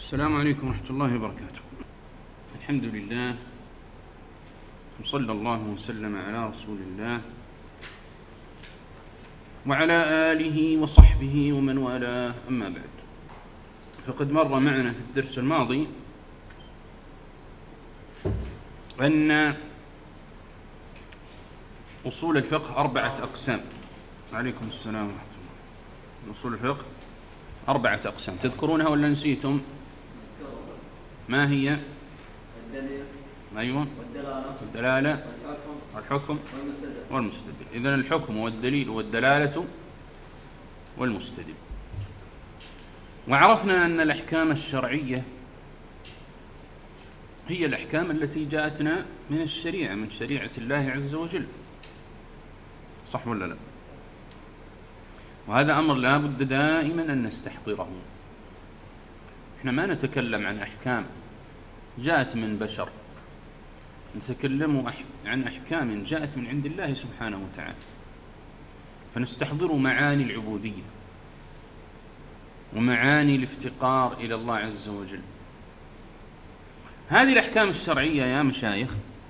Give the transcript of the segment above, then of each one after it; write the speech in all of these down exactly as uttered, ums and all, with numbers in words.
السلام عليكم ورحمة الله وبركاته. الحمد لله وصلى الله وسلم على رسول الله وعلى آله وصحبه ومن والاه، أما بعد، فقد مر معنا في الدرس الماضي أن أصول الفقه أربعة أقسام. عليكم السلام ورحمة الله. أصول الفقه أربعة أقسام، تذكرونها ولا نسيتم؟ ما هي؟ الدليل، أيوة، والدلالة، الدلالة والحكم، والحكم والمستدل. والمستدل. إذن الحكم والدليل والدلالة والمستدل. وعرفنا أن الأحكام الشرعية هي الأحكام التي جاءتنا من الشريعة، من شريعة الله عز وجل، صح ولا لا؟ وهذا أمر لا بد دائما أن نستحضره. احنا ما نتكلم عن أحكام جاءت من بشر، نتكلم عن أحكام جاءت من عند الله سبحانه وتعالى، فنستحضر معاني العبودية ومعاني الافتقار إلى الله عز وجل. هذه الأحكام الشرعية يا مشايخ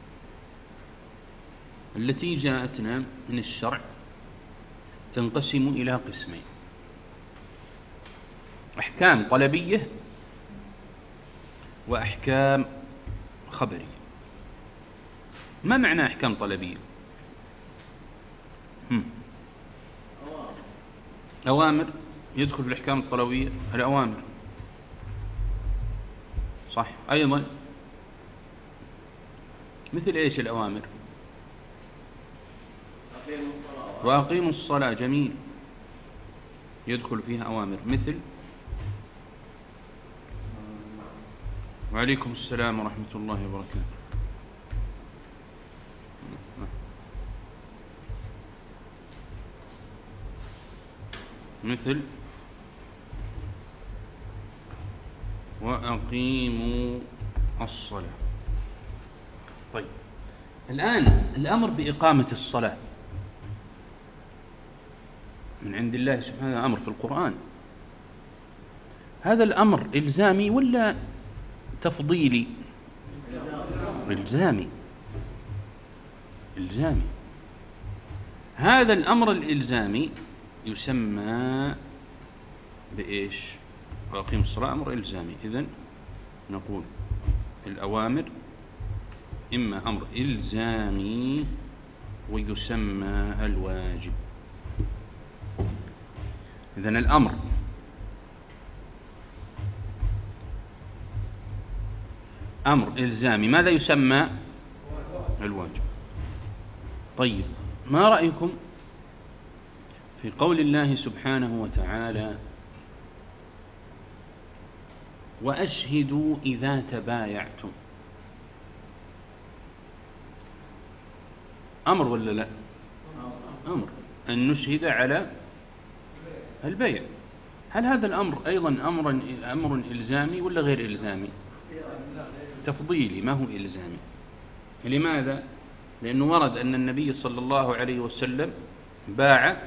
التي جاءتنا من الشرع تنقسم إلى قسمين: أحكام طلبية وأحكام خبرية. ما معنى أحكام طلبية؟ هم. أوامر يدخل في الأحكام الطلبية، الأوامر صح. أيضا مثل إيش الأوامر؟ وأقيموا الصلاة، جميل، يدخل فيها أوامر. مثل وعليكم السلام ورحمة الله وبركاته. مثل وأقيموا الصلاة. طيب، الآن الأمر بإقامة الصلاة من عند الله سبحانه، أمر في القرآن. هذا الأمر إلزامي ولا تفضيلي؟ إلزامي. إلزامي. هذا الأمر الإلزامي يسمى بإيش؟ وأقيم الصلاة أمر إلزامي. إذن نقول الأوامر إما أمر إلزامي ويسمى الواجب. إذن الأمر أمر إلزامي، ماذا يسمى؟ الواجب. طيب، ما رأيكم في قول الله سبحانه وتعالى: وأشهدوا إذا تبايعتم؟ أمر ولا لا؟ أمر أن نشهد على البيع. هل هذا الأمر أيضا أمر أمر إلزامي ولا غير إلزامي؟ تفضيلي، ما هو إلزامي. لماذا؟ لأنه ورد أن النبي صلى الله عليه وسلم باع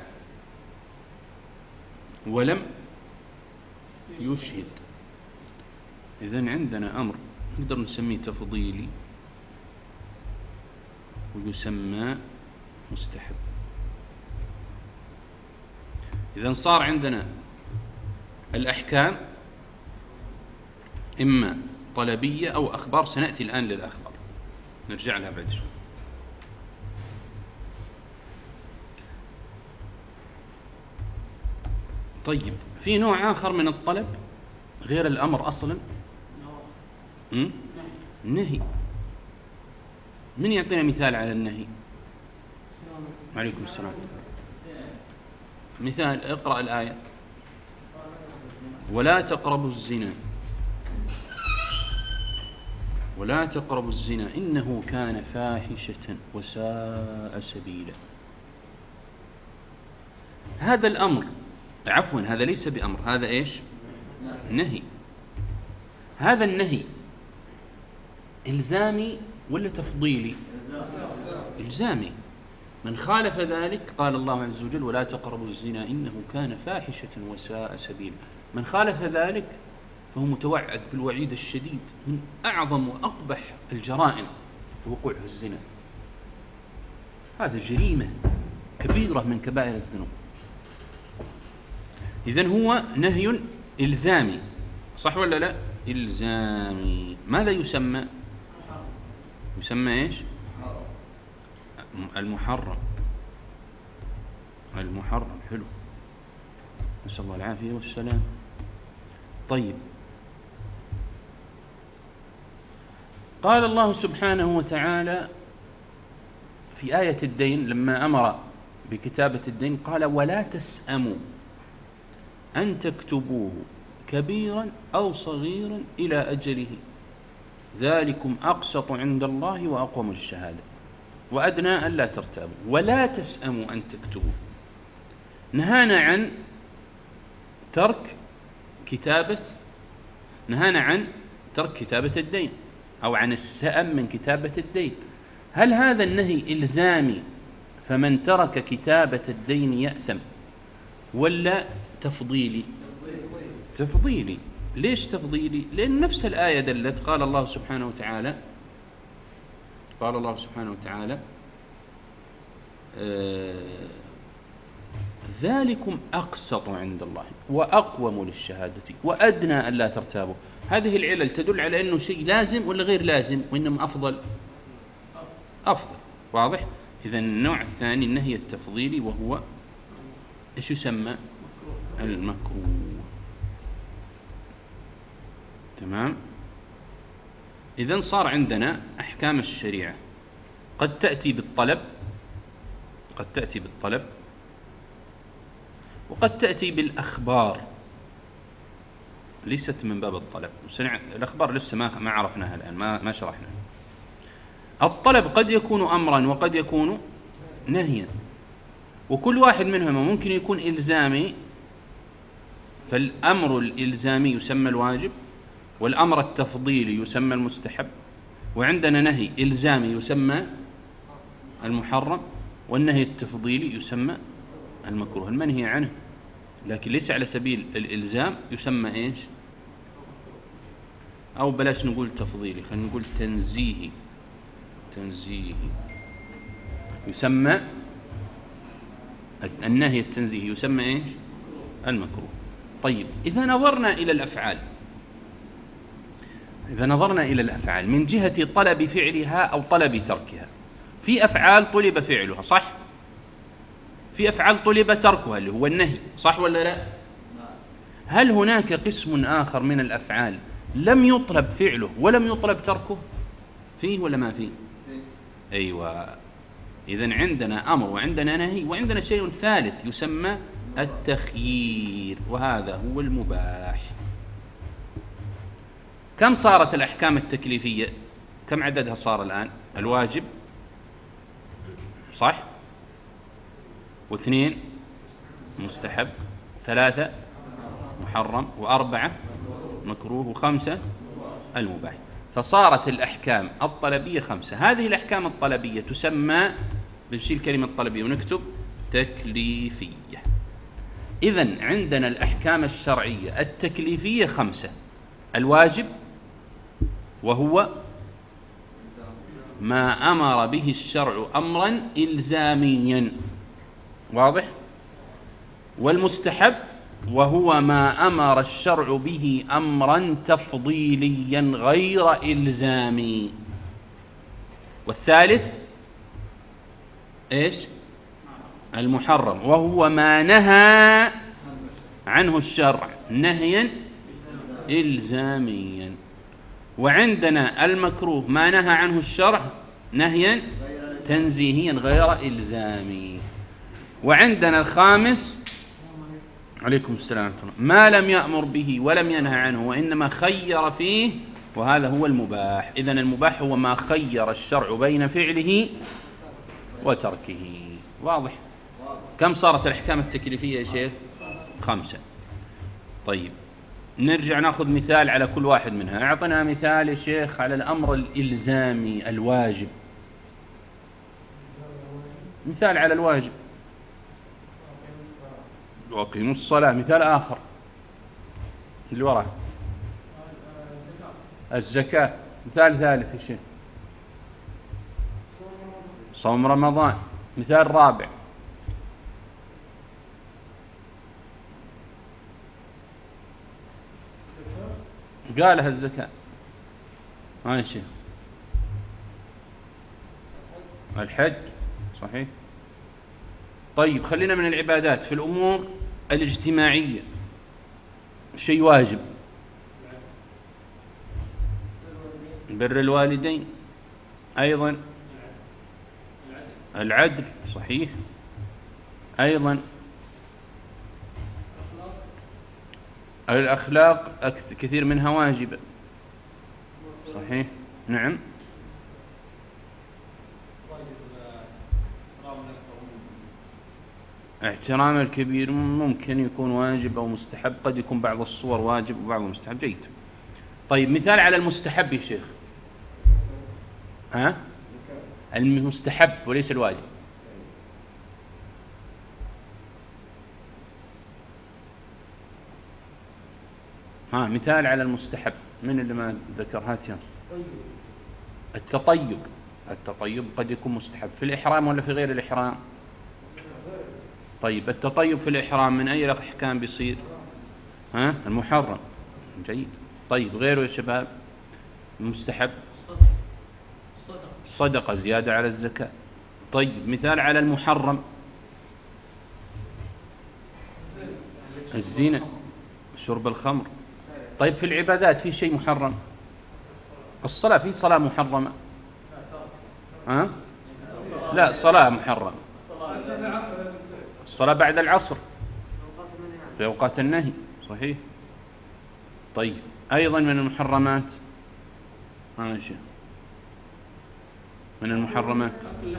ولم يشهد. إذن عندنا أمر نقدر نسميه تفضيلي ويسمى مستحب. إذن صار عندنا الأحكام إما طلبية أو أخبار. سنأتي الآن للأخبار، نرجع لها بعد شوي. طيب، في نوع آخر من الطلب غير الأمر أصلا، النهي. من يعطينا مثال على النهي؟ عليكم السلام. مثال، اقرأ الآية: ولا تقربوا الزنا، ولا تقربوا الزنا إنه كان فاحشة وساء سبيلا. هذا الأمر، عفوا هذا ليس بأمر، هذا إيش؟ نهي. هذا النهي إلزامي ولا تفضيلي؟ إلزامي. من خالف ذلك قال الله عز وجل: ولا تقربوا الزنا إنه كان فاحشة وساء سبيلا. من خالف ذلك فهو متوعد بالوعيد الشديد من أعظم وأقبح الجرائم وقوع الزنا. هذا جريمة كبيرة من كبائر الذنوب. إذن هو نهي إلزامي، صح ولا لا؟ إلزامي. ماذا يسمى؟ يسمى إيش؟ المحرم. المحرم. حلو، نسأل الله العافية والسلام. طيب، قال الله سبحانه وتعالى في آية الدين لما أمر بكتابة الدين قال: ولا تسأموا أن تكتبوه كبيرا أو صغيرا إلى أجله ذلكم أقسط عند الله وأقوم الشهادة وأدنى ألا ترتابوا. ولا تسأموا أن تكتبوه، نهانا عن ترك كتابة نهانا عن ترك كتابة الدين أو عن السأم من كتابة الدين. هل هذا النهي إلزامي فمن ترك كتابة الدين يأثم، ولا تفضيلي؟ تفضيلي. ليش تفضيلي؟ لأن نفس الآية دلت. قال الله سبحانه وتعالى قال الله سبحانه وتعالى آه ذلكم أقسط عند الله وأقوم للشهادة وأدنى ألا ترتابوا. هذه العلل تدل على أنه شيء لازم ولا غير لازم، وإنما أفضل أفضل. واضح؟ إذا النوع الثاني النهي التفضيلي، وهو إيش يسمى؟ المكروه. تمام. إذن صار عندنا أحكام الشريعة قد تأتي بالطلب قد تأتي بالطلب وقد تأتي بالأخبار، ليست من باب الطلب. الأخبار لسه ما ما عرفناها الآن، ما ما شرحنا. الطلب قد يكون أمرا وقد يكون نهيا، وكل واحد منهما ممكن يكون إلزامي، فالأمر الإلزامي يسمى الواجب، والأمر التفضيلي يسمى المستحب، وعندنا نهي إلزامي يسمى المحرم، والنهي التفضيلي يسمى المكروه المنهي عنه، لكن ليس على سبيل الإلزام، يسمى إيش؟ أو بلاش نقول تفضيلي، خلينا نقول تنزيهي. تنزيهي يسمى النهي التنزيهي يسمى إيش؟ المكروه. طيب، إذا نظرنا إلى الأفعال إذا نظرنا إلى الأفعال من جهة طلب فعلها أو طلب تركها، في أفعال طلب فعلها، صح؟ في أفعال طلب تركها اللي هو النهي، صح ولا لا؟ هل هناك قسم آخر من الأفعال لم يطلب فعله ولم يطلب تركه؟ فيه ولا ما فيه؟ أيوة. إذن عندنا أمر وعندنا نهي وعندنا شيء ثالث يسمى التخيير، وهذا هو المباح. كم صارت الأحكام التكليفية؟ كم عددها صار الآن؟ الواجب، صح؟ واثنين مستحب، ثلاثة محرم، وأربعة مكروه، وخمسة المباح. فصارت الأحكام الطلبية خمسة. هذه الأحكام الطلبية تسمى، بنشيل كلمة طلبية ونكتب تكليفية. إذن عندنا الأحكام الشرعية التكليفية خمسة: الواجب، وهو ما أمر به الشرع أمرا إلزاميا، واضح؟ والمستحب، وهو ما أمر الشرع به أمرا تفضيليا غير إلزامي. والثالث إيش؟ المحرم، وهو ما نهى عنه الشرع نهيا إلزاميا. وعندنا المكروه ما نهى عنه الشرع نهيا تنزيهيا غير إلزامي. وعندنا الخامس، عليكم السلام، ما لم يأمر به ولم ينهى عنه وإنما خير فيه، وهذا هو المباح. إذن المباح هو ما خير الشرع بين فعله وتركه. واضح؟ كم صارت الأحكام التكليفية يا شيخ؟ خمسة. طيب، نرجع نأخذ مثال على كل واحد منها. أعطنا مثال يا شيخ على الأمر الإلزامي الواجب. مثال على الواجب: وأقيموا الصلاة. مثال آخر اللي وراه: الزكاة. مثال ثالث يا شيخ. صوم رمضان. مثال رابع. قالها الزكاة. ها يا شيخ. الحج. صحيح. طيب خلينا من العبادات. في الأمور الاجتماعية شيء واجب. بر الوالدين. أيضا العدل. صحيح. أيضا الأخلاق كثير منها واجبة. صحيح. نعم. احترام الكبير ممكن يكون واجب أو مستحب، قد يكون بعض الصور واجب وبعض مستحب. جيد. طيب مثال على المستحب يا شيخ. ها؟ المستحب وليس الواجب. ها مثال على المستحب من اللي ما ذكر؟ هات يا التطيب. التطيب قد يكون مستحب في الإحرام ولا في غير الإحرام؟ طيب التطيب في الإحرام من أي الأحكام بيصير؟ ها؟ المحرم. جيد. طيب غيره يا شباب مستحب؟ صدقة زيادة على الزكاة. طيب مثال على المحرم. الزنا. شرب الخمر. طيب في العبادات في شيء محرم؟ الصلاة. في صلاة محرمة؟ ها؟ لا صلاة محرمة. الصلاة بعد العصر في أوقات النهي. صحيح. طيب أيضا من المحرمات. ماشي. من المحرمات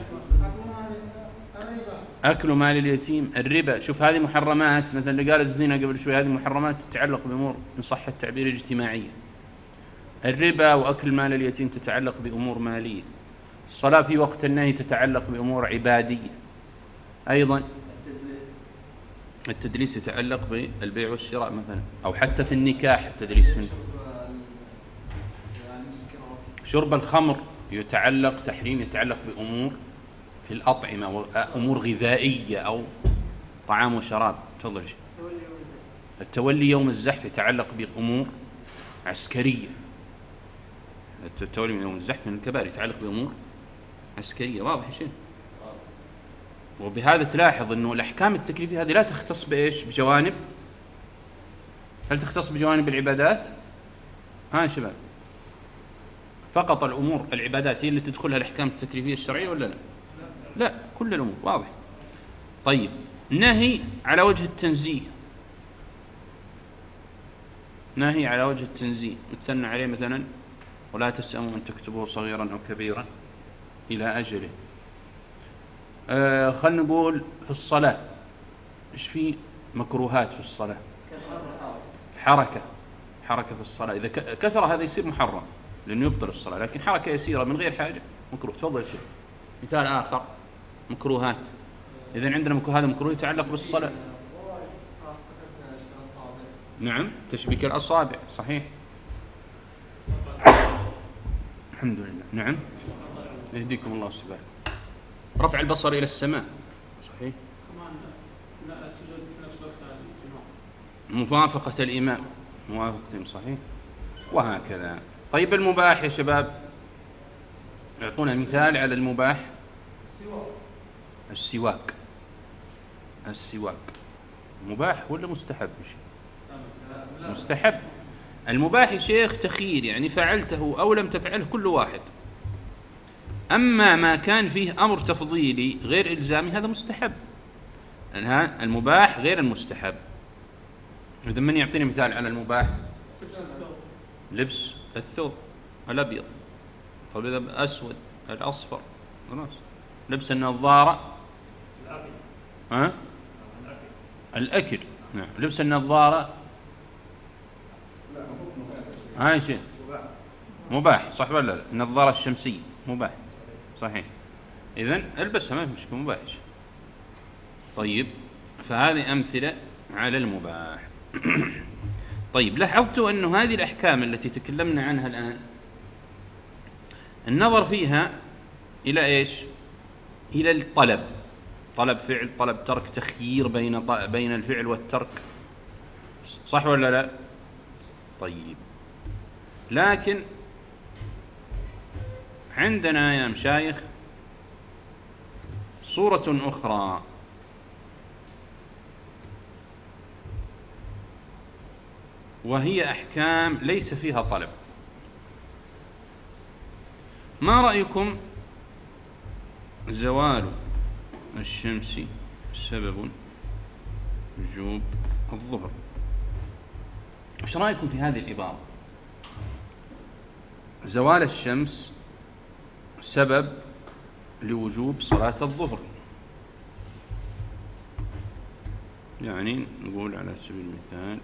أكل مال اليتيم. الربا. شوف هذه محرمات. مثلا اللي قال الزنا قبل شوي هذه محرمات تتعلق بأمور إن صح التعبير اجتماعية. الربا وأكل مال اليتيم تتعلق بأمور مالية. الصلاة في وقت النهي تتعلق بأمور عبادية. أيضا التدليس يتعلق بالبيع والشراء مثلا، أو حتى في النكاح التدليس منه. شرب الخمر يتعلق تحريم يتعلق بأمور في الأطعمة وأمور غذائية أو طعام وشراب. تفضل. التولي يوم الزحف يتعلق بأمور عسكرية. التولي يوم الزحف من الكبائر يتعلق بأمور عسكرية. واضح شيء. وبهذا تلاحظ أنه الأحكام التكليفية هذه لا تختص بإيش؟ بجوانب. هل تختص بجوانب العبادات؟ ها شباب فقط الأمور العبادات هي اللي تدخلها الأحكام التكليفية الشرعية ولا لا؟ لا كل الأمور. واضح. طيب نهي على وجه التنزيه. نهي على وجه التنزيه مثلنا عليه مثلا ولا تسأموا أن تكتبوه صغيرا أو كبيرا إلى أجله. آه خلنا نقول في الصلاة إيش في مكروهات في الصلاة؟ حركة. حركة في الصلاة إذا كثر هذا يصير محرم لأنه يبطل الصلاة، لكن حركة يسيرة من غير حاجة مكروه. تفضل شيء. مثال آخر مكروهات. إذن عندنا مكروه هذا مكروه يتعلق بالصلاة. نعم تشبيك الأصابع. صحيح. الحمد لله. نعم يهديكم الله سبحانه. رفع البصر إلى السماء. صحيح. موافقة الإمام. موافقة. صحيح. وهكذا. طيب المباح يا شباب يعطونا مثال على المباح. السواك. السواك مباح ولا مستحب؟ مستحب. المباح يا شيخ تخيير يعني فعلته أو لم تفعله كل واحد. أما ما كان فيه أمر تفضيلي غير إلزامي هذا مستحب. المباح غير المستحب. إذا من يعطيني مثال على المباح؟ لبس الثوب الأبيض أو الأسود الأصفر. لبس النظارة. ها؟ الأكل. نعم. لبس النظارة هاي شيء مباح صح ولا لا؟ النظارة الشمسية مباح. صحيح. إذن البسها ما في مشكلة مباح. طيب فهذه أمثلة على المباح. طيب لاحظت أن هذه الأحكام التي تكلمنا عنها الآن النظر فيها إلى إيش؟ إلى الطلب، طلب فعل، طلب ترك، تخيير بين بين الفعل والترك، صح ولا لا؟ طيب، لكن عندنا يا مشايخ صورة أخرى، وهي أحكام ليس فيها طلب. ما رأيكم زوال الشمس سبب وجوب الظهر؟ ايش رأيكم في هذه العبارة؟ زوال الشمس سبب لوجوب صلاة الظهر، يعني نقول على سبيل المثال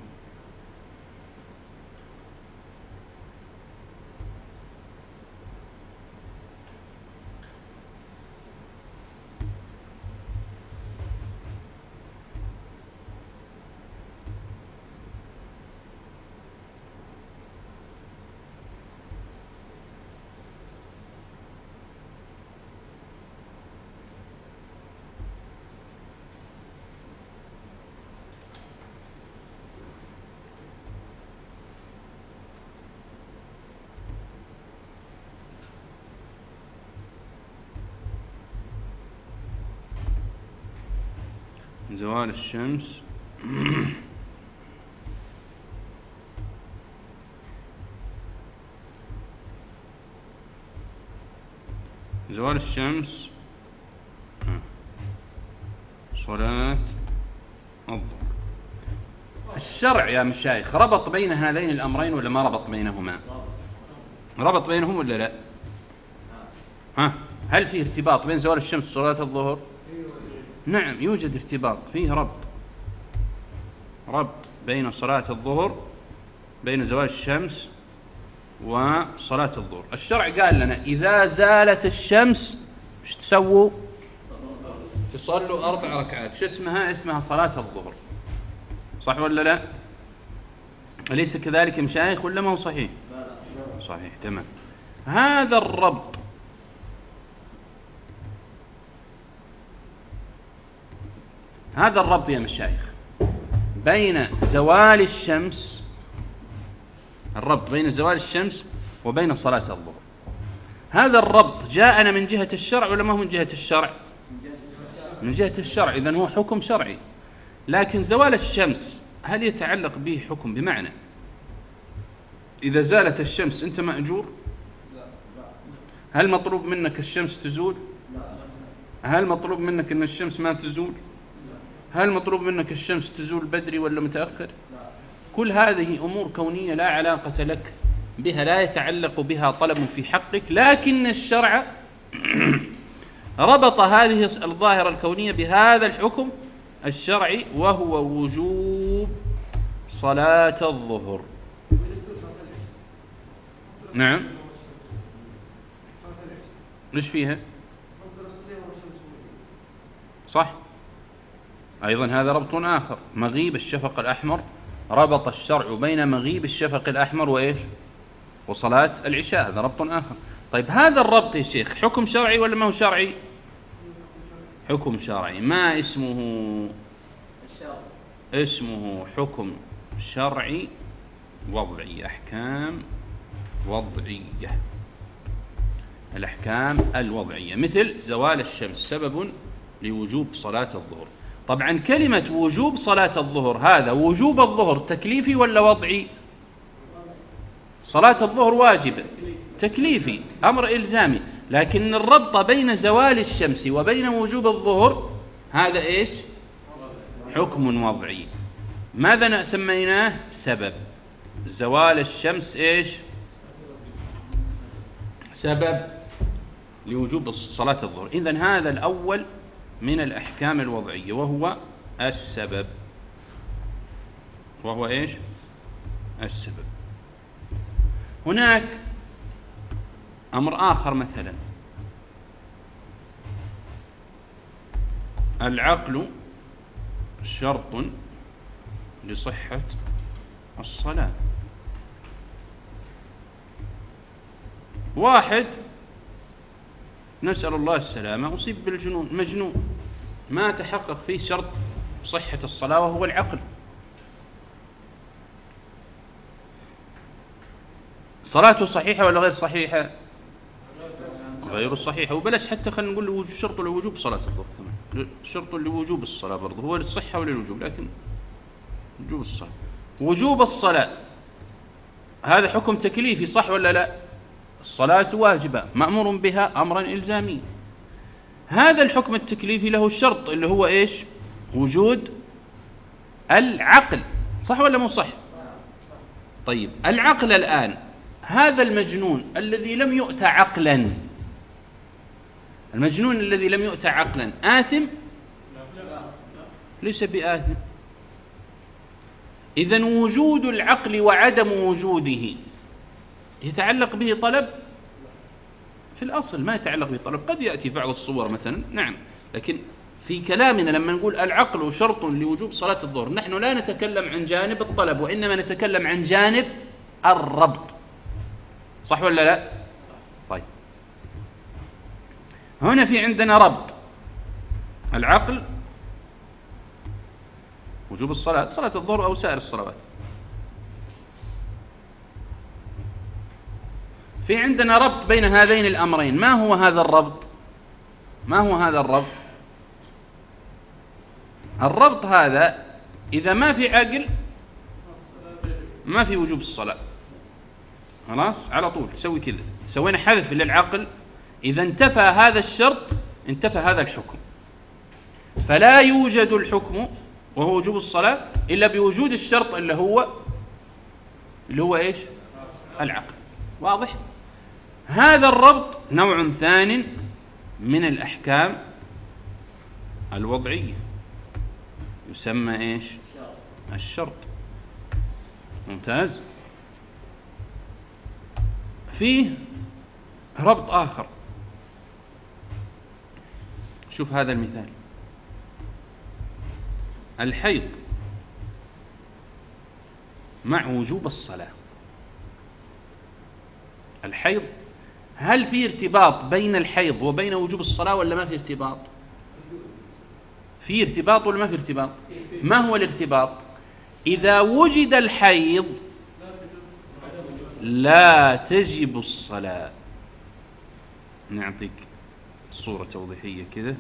زوال الشمس زوال الشمس صلاة الظهر. الشرع يا مشايخ ربط بين هذين الأمرين ولا ما ربط بينهما؟ ربط بينهم ولا لا؟ ها، هل في ارتباط بين زوال الشمس وصلاة الظهر؟ نعم يوجد ارتباط، فيه ربط ربط بين صلاة الظهر، بين زوال الشمس وصلاة الظهر. الشرع قال لنا إذا زالت الشمس ايش تسووا؟ تصلوا أربع ركعات، شو اسمها؟ اسمها صلاة الظهر، صح ولا لا؟ أليس كذلك مشايخ ولا ما هو صحيح؟ صحيح تمام. هذا الربط هذا الربط يا مشايخ بين زوال الشمس، الربط بين زوال الشمس وبين صلاة الظهر، هذا الربط جاءنا من جهة الشرع ولا ما هو من جهة الشرع؟ من جهة الشرع، إذن هو حكم شرعي. لكن زوال الشمس هل يتعلق به حكم؟ بمعنى إذا زالت الشمس أنت مأجور؟ هل مطلوب منك الشمس تزول؟ هل مطلوب منك أن الشمس ما تزول؟ هل مطلوب منك الشمس تزول بدري ولا متأخر؟ كل هذه أمور كونية لا علاقة لك بها، لا يتعلق بها طلب في حقك، لكن الشرع ربط هذه الظاهرة الكونية بهذا الحكم الشرعي وهو وجوب صلاة الظهر. نعم، ليش فيها؟ صح، أيضا هذا ربط آخر، مغيب الشفق الأحمر، ربط الشرع بين مغيب الشفق الأحمر وإيش؟ وصلاة العشاء، هذا ربط آخر. طيب هذا الربط يا شيخ حكم شرعي ولا ما هو شرعي؟ حكم شرعي. ما اسمه؟ اسمه حكم شرعي وضعي، أحكام وضعية، الأحكام الوضعية، مثل زوال الشمس سبب لوجوب صلاة الظهر. طبعا كلمة وجوب صلاة الظهر، هذا وجوب الظهر تكليفي ولا وضعي؟ صلاة الظهر واجب تكليفي، أمر إلزامي، لكن الربط بين زوال الشمس وبين وجوب الظهر هذا إيش؟ حكم وضعي. ماذا سميناه؟ سبب. زوال الشمس إيش؟ سبب لوجوب صلاة الظهر. إذن هذا الأول من الأحكام الوضعية وهو السبب، وهو إيش؟ السبب. هناك أمر آخر، مثلا العقل شرط لصحة الصلاة. واحد نسأل الله السلامة أصيب بالجنون، مجنون ما تحقق فيه شرط صحة الصلاة وهو العقل، صلاته صحيحة ولا غير صحيحة؟ غير صحيحة. وبلاش حتى خلينا نقول شرط لوجوب صلاة الظهر كمان، شرط لوجوب الصلاة برضه هو للصحة وللوجوب، لكن وجوب الصلاة وجوب الصلاة هذا حكم تكليفي صح ولا لا؟ الصلاة واجبة مأمور بها أمرا إلزامي. هذا الحكم التكليفي له الشرط اللي هو إيش؟ وجود العقل، صح ولا مو صح؟ طيب العقل الآن، هذا المجنون الذي لم يؤتى عقلا، المجنون الذي لم يؤتى عقلا آثم؟ ليس بآثم. إذن وجود العقل وعدم وجوده يتعلق به طلب؟ في الأصل ما يتعلق به طلب، قد يأتي بعض الصور مثلا نعم، لكن في كلامنا لما نقول العقل شرط لوجوب صلاة الظهر نحن لا نتكلم عن جانب الطلب، وإنما نتكلم عن جانب الربط، صح ولا لا؟ طيب هنا في عندنا ربط العقل وجوب الصلاة، صلاة الظهر أو سائر الصلوات. في عندنا ربط بين هذين الأمرين، ما هو هذا الربط؟ ما هو هذا الربط؟ الربط هذا إذا ما في عقل ما في وجوب الصلاة، خلاص على طول تسوي كذا، سوينا حذف للعقل، إذا انتفى هذا الشرط انتفى هذا الحكم، فلا يوجد الحكم وهو وجوب الصلاة إلا بوجود الشرط اللي هو اللي هو إيش؟ العقل. واضح؟ هذا الربط نوع ثاني من الأحكام الوضعية يسمى إيش؟ الشرط. ممتاز. فيه ربط آخر، شوف هذا المثال، الحيض مع وجوب الصلاة. الحيض هل في ارتباط بين الحيض وبين وجوب الصلاة ولا ما في ارتباط؟ في ارتباط ولا ما في ارتباط؟ ما هو الارتباط؟ إذا وجد الحيض لا تجب الصلاة. نعطيك صورة توضيحية كذا،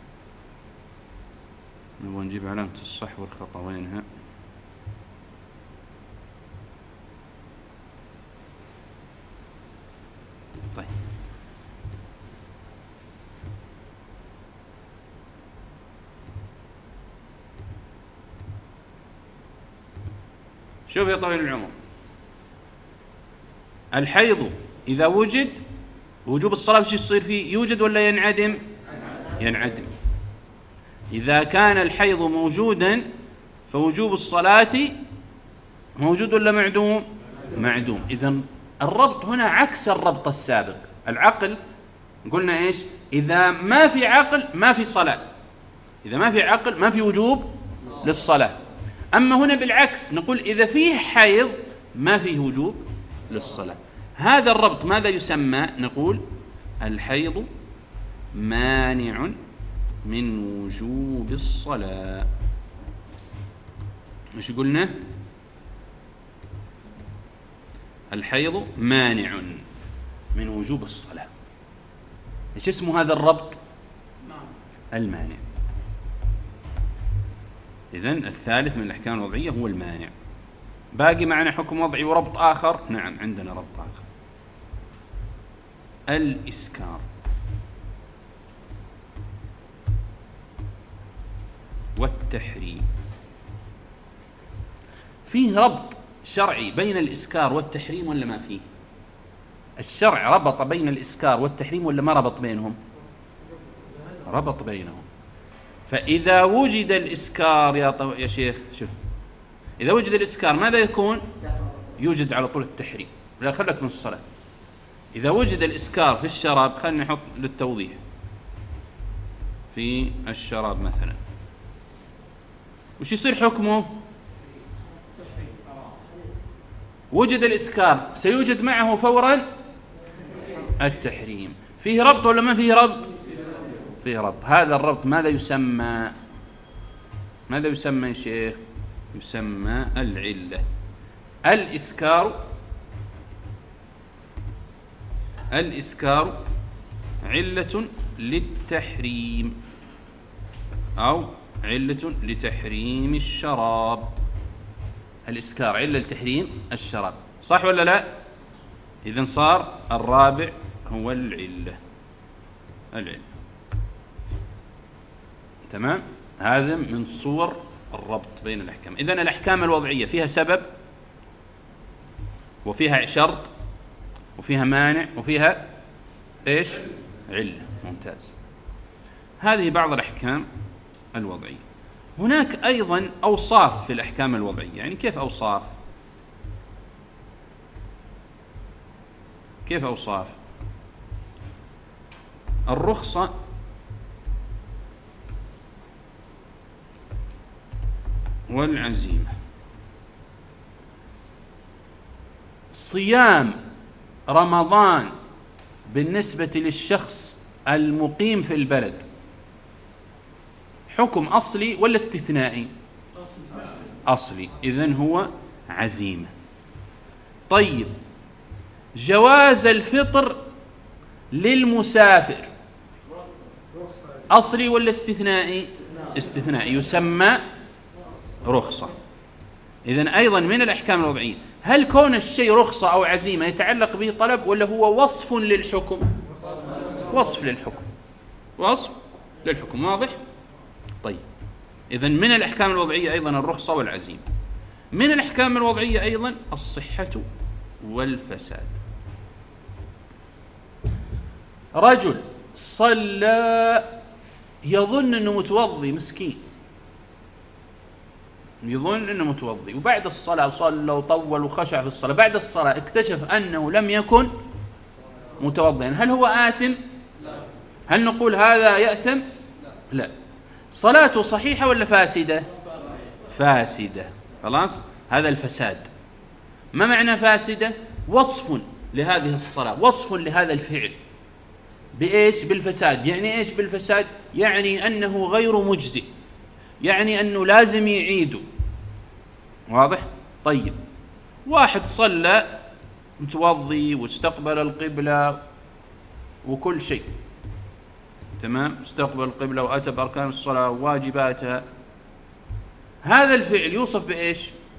نبغى نجيب علامة الصح والخطأ وينها؟ طيب شوف يا طويل العمر، الحيض إذا وجد وجوب الصلاة وش يصير فيه؟ يوجد ولا ينعدم؟ ينعدم. إذا كان الحيض موجودا فوجوب الصلاة موجود ولا معدوم؟ معدوم. إذن الربط هنا عكس الربط السابق. العقل قلنا إيش؟ إذا ما في عقل ما في صلاة، إذا ما في عقل ما في وجوب للصلاة. أما هنا بالعكس، نقول إذا فيه حيض ما فيه وجوب للصلاة. هذا الربط ماذا يسمى؟ نقول الحيض مانع من وجوب الصلاة. مش قلنا الحيض مانع من وجوب الصلاة؟ ايش اسمه هذا الربط؟ المانع. إذن الثالث من الأحكام الوضعية هو المانع. باقي معنا حكم وضعي وربط آخر. نعم عندنا ربط آخر، الإسكار والتحريم. فيه ربط شرعي بين الإسكار والتحريم ولا ما فيه؟ الشرع ربط بين الإسكار والتحريم ولا ما ربط بينهم؟ ربط بينهم. فإذا وجد الإسكار يا, طو... يا شيخ شوف، إذا وجد الإسكار ماذا يكون؟ يوجد على طول التحريم. لا خلك من الصلاة. إذا وجد الإسكار في الشراب، خلنا نحط للتوضيح في الشراب مثلا، وش يصير حكمه؟ وجد الإسكار سيوجد معه فورا التحريم. فيه ربط ولا ما فيه ربط؟ فيه ربط. هذا الربط ماذا يسمى؟ ماذا يسمى يا شيخ؟ يسمى العلة. الإسكار الإسكار علة للتحريم أو علة لتحريم الشراب. الإسكار علة لتحريم الشراب، صح ولا لا؟ إذن صار الرابع هو العلة. العلة تمام. هذا من صور الربط بين الأحكام. إذن الأحكام الوضعية فيها سبب وفيها شرط وفيها مانع وفيها إيش؟ علة. ممتاز. هذه بعض الأحكام الوضعية. هناك أيضا أوصاف في الأحكام الوضعية. يعني كيف أوصاف؟ كيف أوصاف؟ الرخصة والعزيمة. صيام رمضان بالنسبة للشخص المقيم في البلد حكم أصلي ولا استثنائي؟ أصلي. إذن هو عزيمة. طيب، جواز الفطر للمسافر أصلي ولا استثنائي؟ استثنائي، يسمى رخصة. إذن أيضا من الأحكام الوضعية. هل كون الشيء رخصة أو عزيمة يتعلق به طلب ولا هو وصف للحكم؟ وصف للحكم. وصف للحكم. واضح؟ طيب، إذن من الأحكام الوضعية أيضا الرخصة والعزيمة. من الأحكام الوضعية أيضا الصحة والفساد. رجل صلى يظن أنه متوضي، مسكين يظن أنه متوضي، وبعد الصلاة صلى وطول وخشع في الصلاة، بعد الصلاة اكتشف أنه لم يكن متوضئا. هل هو آثم؟ هل نقول هذا يأثم؟ لا. صلاته صحيحة ولا فاسدة؟ فاسدة. خلاص، هذا الفساد. ما معنى فاسدة؟ وصف لهذه الصلاة، وصف لهذا الفعل بإيش؟ بالفساد. يعني إيش بالفساد؟ يعني أنه غير مجزئ، يعني أنه لازم يعيده. واضح؟ طيب، واحد صلى متوضي واستقبل القبلة وكل شيء تمام، استقبل القبلة وأتى بأركان الصلاة وواجباتها، هذا الفعل يوصف بإيش؟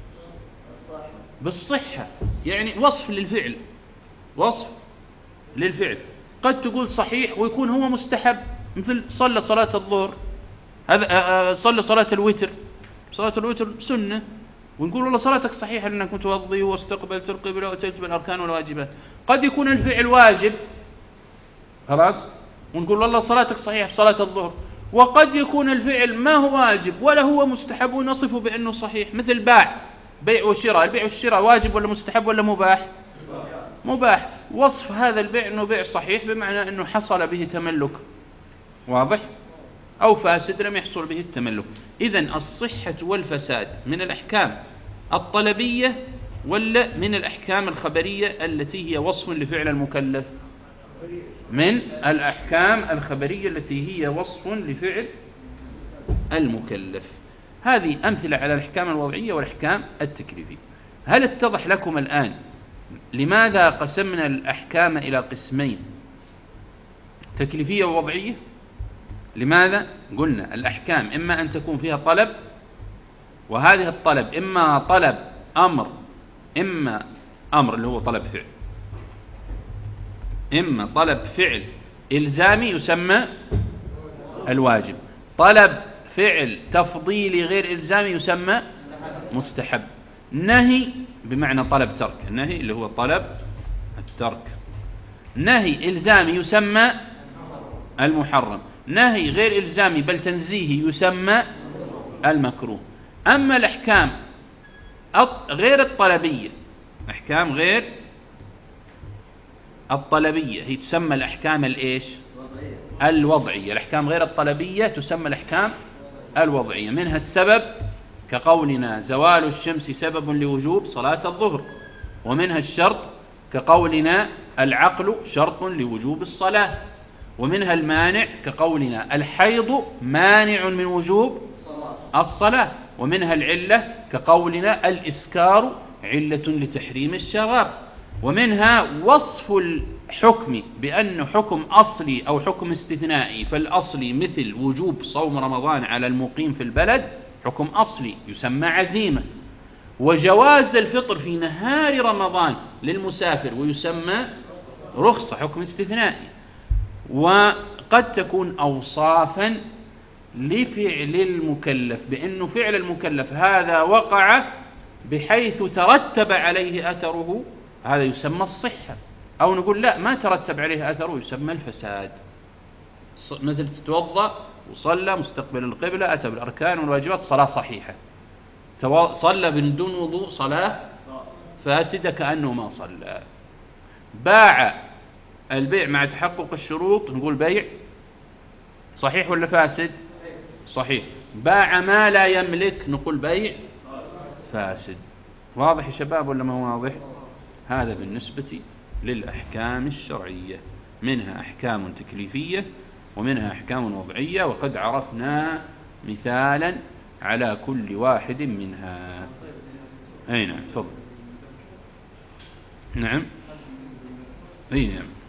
بالصحة. يعني وصف للفعل، وصف للفعل. قد تقول صحيح ويكون هو مستحب، مثل صلى صلاة الظهر، هذا صلى صلاة الوتر، صلاة الوتر سنة، ونقول والله صلاتك صحيحة لأنك متوضي واستقبلت القبلة وأتيت بالأركان والواجبات. قد يكون الفعل واجب، خلاص، ونقول والله صلاتك صحيحة في صلاة الظهر. وقد يكون الفعل ما هو واجب ولا هو مستحب ونصفه بأنه صحيح، مثل باع، بيع وشراء. البيع والشراء واجب ولا مستحب ولا مباح؟ مباح. وصف هذا البيع أنه بيع صحيح بمعنى أنه حصل به تملك، واضح؟ أو فاسد لم يحصل به التملك. إذن الصحة والفساد من الأحكام الطلبية ولا من الأحكام الخبرية التي هي وصف لفعل المكلف؟ من الأحكام الخبرية التي هي وصف لفعل المكلف. هذه أمثلة على الأحكام الوضعية والأحكام التكليفية. هل اتضح لكم الآن لماذا قسمنا الأحكام إلى قسمين، تكليفية ووضعية؟ لماذا؟ قلنا الأحكام إما أن تكون فيها طلب، وهذه الطلب إما طلب أمر، إما أمر اللي هو طلب فعل، إما طلب فعل إلزامي يسمى الواجب، طلب فعل تفضيلي غير إلزامي يسمى مستحب، نهي بمعنى طلب ترك، النهي اللي هو طلب الترك، نهي إلزامي يسمى المحرم، نهي غير إلزامي بل تنزيهي يسمى المكروه. أما الأحكام غير الطلبية، أحكام غير الطلبية هي تسمى الأحكام الإيش؟ الوضعية. الأحكام غير الطلبية تسمى الأحكام الوضعية. منها السبب كقولنا زوال الشمس سبب لوجوب صلاة الظهر، ومنها الشرط كقولنا العقل شرط لوجوب الصلاة، ومنها المانع كقولنا الحيض مانع من وجوب الصلاة، ومنها العلة كقولنا الإسكار علة لتحريم الشراب، ومنها وصف الحكم بأنه حكم أصلي أو حكم استثنائي، فالأصلي مثل وجوب صوم رمضان على المقيم في البلد حكم أصلي يسمى عزيمة، وجواز الفطر في نهار رمضان للمسافر ويسمى رخصة حكم استثنائي. وقد تكون أوصافا لفعل المكلف بأنه فعل المكلف هذا وقع بحيث ترتب عليه أثره، هذا يسمى الصحة، أو نقول لا ما ترتب عليه أثره يسمى الفساد، مثل تتوضأ وصلى مستقبل القبلة أتى بالأركان والواجبات صلاة صحيحة، صلى من دون وضوء صلاة فاسدة كأنه ما صلى. باع البيع مع تحقق الشروط نقول بيع صحيح ولا فاسد؟ صحيح. باع ما لا يملك نقول بيع فاسد. واضح يا شباب ولا ما واضح؟ هذا بالنسبة للأحكام الشرعية، منها أحكام تكليفية ومنها أحكام وضعية، وقد عرفنا مثالا على كل واحد منها. أي نعم تفضل. نعم أي نعم